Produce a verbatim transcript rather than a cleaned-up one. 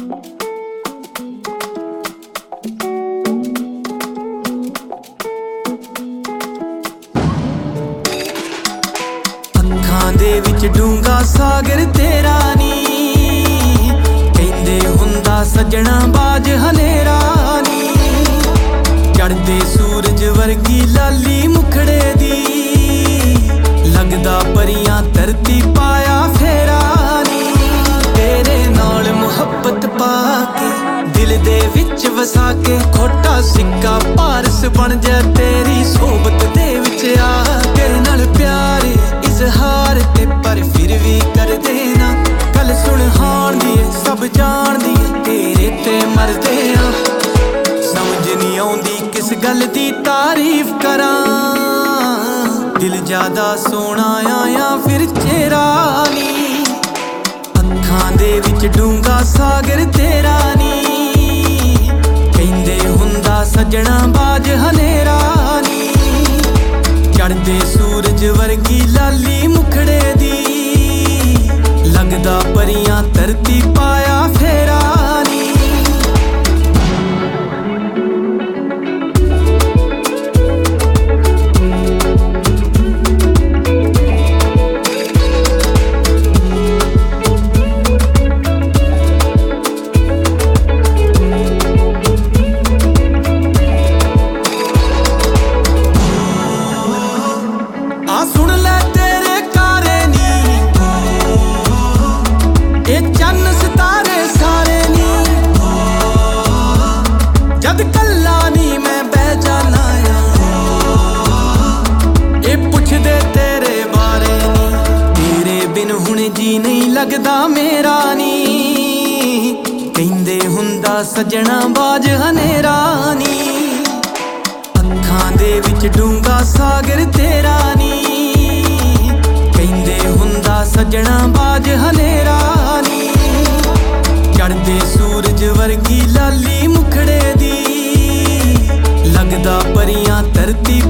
ਅੱਖਾਂ ਦੇ ਵਿੱਚ ਡੂੰਘਾ ਸਾਗਰ ਤੇਰਾ ਨੀ, ਕਹਿੰਦੇ ਹੁੰਦਾ ਸੱਜਣਾ ਬਾਜ ਹਨੇਰਾ ਨੀ। ਚੜ੍ਹਦੇ ਸੂਰਜ ਵਰਗੀ ਲਾਲੀ ਮੁਖੜੇ ਦੀ, ਲੱਗਦਾ ਪਰੀਆਂ ਧਰਤੀ ਪਾਇਆ ਫੇਰਾ ਨੀ। ਤੇਰੇ ਨਾਲ ਮੁਹੱਬਤ ਪਾ ਕੇ ਦਿਲ ਦੇ ਵਿੱਚ ਵਸਾ ਕੇ, ਖੋਟਾ ਸਿੱਕਾ ਪਾਰਸ ਬਣ ਜਾ ਤੇਰੀ ਸੋਬਤ ਦੇ ਵਿੱਚ ਆ। ਤੇਰੇ ਨਾਲ ਪਿਆਰ ਇਜ਼ਹਾਰ ਤੇ ਪਰ ਫਿਰ ਵੀ ਕਰਦੇ ਨਾ, ਗੱਲ ਸੁਣ ਹਾਣਦੀ ਏ ਸਭ ਜਾਣਦੀ ਏ ਤੇਰੇ ਤੇ ਮਰਦੇ ਆ। ਸਮਝ ਨਹੀਂ ਆਉਂਦੀ ਕਿਸ ਗੱਲ ਦੀ ਤਾਰੀਫ ਕਰਾਂ, ਦਿਲ ਜ਼ਿਆਦਾ ਸੋਹਣਾ ਆ ਜਾਂ ਫਿਰ ਚਿਹਰਾ ਨੀ। ਅੱਖਾਂ ਦੇ ਵਿੱਚ ਡੂੰਘਾ ਸਾਗਰ ਤੇਰਾ ਨੀ, ਕਹਿੰਦੇ ਹੁੰਦਾ ਸੱਜਣਾ ਬਾਜ ਹਨੇਰਾ ਨੀ। ਚੜ੍ਹਦੇ ਸੂਰਜ ਵਰਗੀ ਲਾਲੀ ਮੁਖੜੇ ਦੀ, ਲੱਗਦਾ ਪਰੀਆਂ ਧਰਤੀ ਪਾਇਆ ਫੇਰਾ ਨੀ। ਆ ਸੁਣ ਲੈ ਤੇਰੇ ਕਾਰੇ ਨੀ, ਇਹ ਚੰਨ ਸਿਤਾਰੇ ਸਾਰੇ ਨੀ। ਜਦ ਕੱਲਾ ਨੀ ਮੈਂ ਬਹਿ ਜਾਨਾ ਆ, ਇਹ ਪੁੱਛਦੇ ਤੇਰੇ ਬਾਰੇ ਨੀ। ਤੇਰੇ ਬਿਨ ਹੁਣ ਜੀ ਨਹੀਂ ਲੱਗਦਾ ਮੇਰਾ ਨੀ, ਕਹਿੰਦੇ ਹੁੰਦਾ ਸੱਜਣਾ ਬਾਜ ਹਨੇਰਾ ਨੀ। ਅੱਖਾਂ ਦੇ ਵਿੱਚ ਡੂੰਘਾ ਸਾਗਰ ਤੇਰਾ ਨੀ, ਕਹਿੰਦੇ ਹੁੰਦਾ ਸੱਜਣਾ ਬਾਜ ਹਨੇਰਾ ਨੀ। ਚੜ੍ਹਦੇ ਸੂਰਜ ਵਰਗੀ ਲਾਲੀ ਮੁਖੜੇ ਦੀ, ਲੱਗਦਾ ਪਰੀਆਂ ਧਰਤੀ